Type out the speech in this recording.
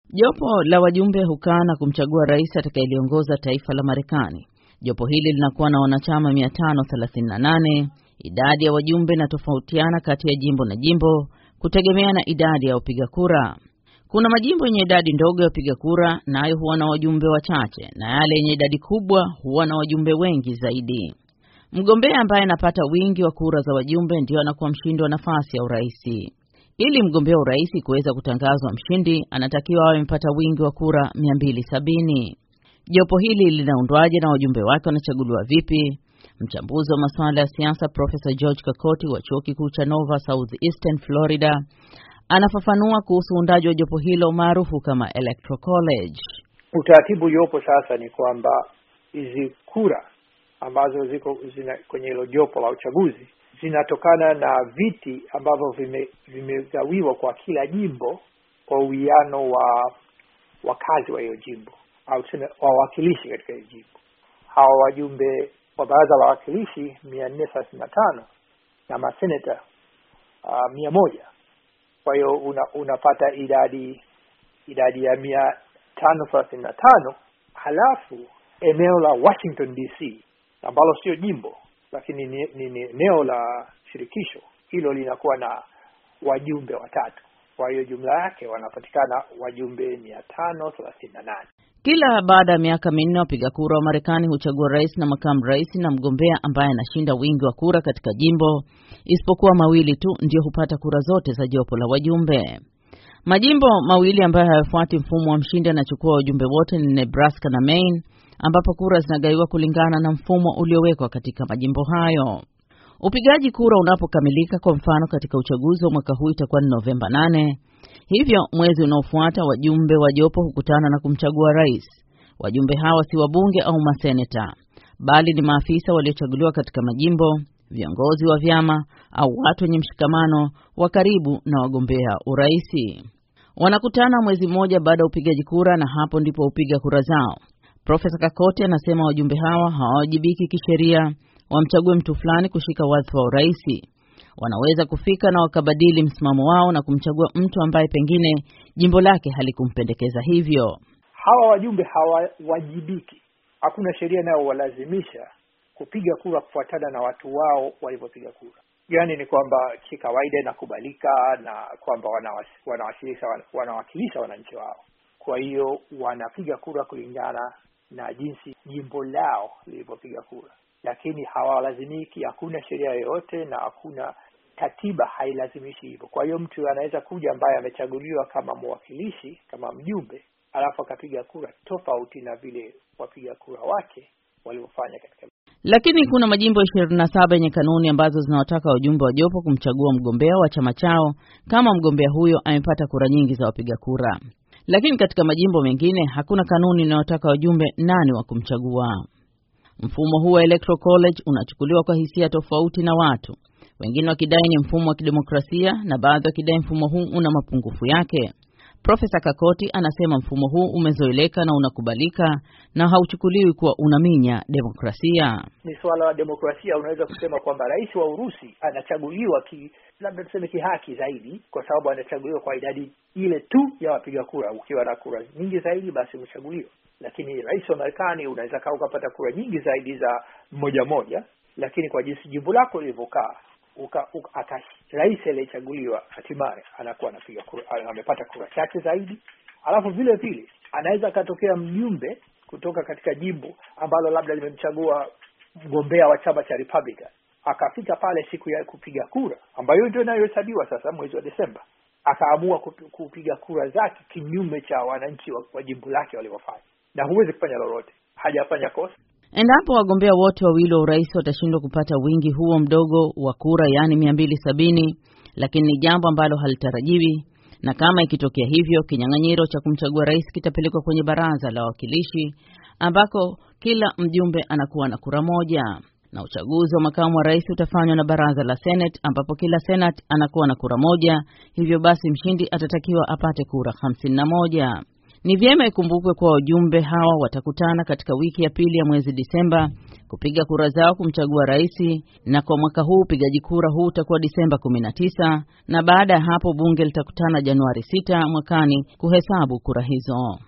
Jopo la wajumbe hukaa na kumchagua rais atakayeliongoza taifa la Marekani. Jopo hili linakuwa na wanachama 538. Idadi ya wajumbe inatofautiana kati ya jimbo na jimbo kutegemea na idadi ya wapiga kura. Kuna majimbo yenye idadi ndogo ya wapiga kura nayo huwa na wajumbe wachache, na yale yenye idadi kubwa huwa na wajumbe wengi zaidi. Mgombea ambaye anapata wingi wa kura za wajumbe ndio anakuwa mshindi wa nafasi ya uraisi. Ili mgombea urais kuweza kutangazwa mshindi, anatakiwa awe amepata wingi wa kura 270. Jopo hili linaundwaje na wajumbe wake wanachaguliwa vipi? Mchambuzi wa masuala ya siasa Profesa George Kakoti wa Chuo Kikuu cha Nova Southeastern Florida anafafanua kuhusu uundaji wa jopo hilo maarufu kama Electoral College. Utaratibu uliopo sasa ni kwamba hizi kura ambazo zina kwenye hilo jopo la uchaguzi zinatokana na viti ambavyo vimegawiwa kwa kila jimbo kwa uwiano wa wakazi wa hiyo jimbo au tuseme wawakilishi katika hiyo jimbo. Hawa wajumbe wa baraza la wawakilishi 435 na maseneta 100. Kwa hiyo unapata idadi ya 535. Halafu eneo la Washington DC ambalo sio jimbo lakini ni eneo la shirikisho, hilo linakuwa na wajumbe 3. Kwa hiyo jumla yake wanapatikana wajumbe 538. Kila baada ya miaka 4 wapiga kura wa Marekani huchagua rais na makamu rais na mgombea ambaye anashinda wingi wa kura katika jimbo, isipokuwa mawili tu ndio hupata kura zote za jopo la wajumbe. Majimbo mawili ambayo hayafuati mfumo wa mshindi anachukua wajumbe wote ni Nebraska na Maine, ambapo kura zinagaiwa kulingana na mfumo uliowekwa katika majimbo hayo. Upigaji kura unapokamilika, kwa mfano katika uchaguzi wa mwaka huu itakuwa ni Novemba 8. Hivyo mwezi unaofuata wajumbe wa jopo hukutana na kumchagua rais. Wajumbe hawa si wabunge au maseneta, bali ni maafisa waliochaguliwa katika majimbo, viongozi wa vyama au watu wenye mshikamano wa karibu na wagombea uraisi. Wanakutana mwezi mmoja baada ya upigaji kura na hapo ndipo upiga kura zao. Profesa Kakoti anasema wajumbe hawa hawajibiki kisheria wamchague mtu fulani kushika wadhifa wa uraisi. Wanaweza kufika na wakabadili msimamo wao na kumchagua mtu ambaye pengine jimbo lake halikumpendekeza hivyo. Hawa wajumbe hawajibiki. Hakuna sheria nayo walazimisha kupiga kura kufuatana na watu wao walivyopiga kura. Yaani ni kwamba kikawaida inakubalika na kwamba wanawakilisha wananchi wao. Kwa hiyo wanapiga kura kulingana na jinsi jimbo lao lilivyopiga kura. Lakini hawalazimiki, hakuna sheria yoyote na hakuna katiba hailazimishi hivyo. Kwa hiyo mtu anaweza kuja ambaye amechaguliwa kama mwakilishi, kama mjumbe, alafu akapiga kura tofauti na vile wapiga kura wake waliofanya katika. Lakini kuna majimbo 27 yenye kanuni ambazo zinawataka wajumbe wa jopo kumchagua mgombea wa chama chao kama mgombea huyo amepata kura nyingi za wapiga kura. Lakini katika majimbo mengine hakuna kanuni inayotaka wajumbe nani wa kumchagua. Mfumo huu wa Electoral College unachukuliwa kwa hisia tofauti na watu. Wengine wakidai ni mfumo wa kidemokrasia na baadhi wakidai mfumo huu una mapungufu yake. Profesa Kakoti anasema mfumo huu umezoeleka na unakubalika na hauchukuliwi kuwa unaminya demokrasia. Ni swala la demokrasia. Unaweza kusema kwamba rais wa Urusi anachaguliwa labda tuseme kihaki zaidi kwa sababu anachaguliwa kwa idadi ile tu ya wapiga kura. Ukiwa na kura nyingi zaidi basi umechaguliwa. Lakini rais wa Marekani unaweza ukapata kura nyingi zaidi za moja, lakini kwa jinsi jimbo lako lilivyokaa rais aliyechaguliwa hatimaye anakuwa anapiga kura, amepata kura chache zaidi. Alafu vile vile anaweza akatokea mjumbe kutoka katika jimbo ambalo labda limemchagua mgombea wa chama cha Republican, akafika pale siku ya kupiga kura ambayo ndio inayohesabiwa sasa mwezi wa Desemba, akaamua kupiga kura zake kinyume cha wananchi wa jimbo lake waliofanya, na huwezi kufanya lolote, hajafanya kosa. Endapo wagombea wote wawili wa urais watashindwa kupata wingi huo mdogo wa kura, yani 270, lakini ni jambo ambalo halitarajiwi, na kama ikitokea hivyo, kinyang'anyiro cha kumchagua rais kitapelekwa kwenye baraza la wawakilishi ambako kila mjumbe anakuwa na kura moja, na uchaguzi wa makamu wa rais utafanywa na baraza la Senate ambapo kila Senate anakuwa na kura moja. Hivyo basi mshindi atatakiwa apate kura 51. Ni vyema ikumbukwe kuwa wajumbe hawa watakutana katika wiki ya pili ya mwezi Disemba kupiga kura zao kumchagua rais, na kwa mwaka huu upigaji kura huu utakuwa Disemba 19, na baada ya hapo bunge litakutana Januari 6 mwakani kuhesabu kura hizo.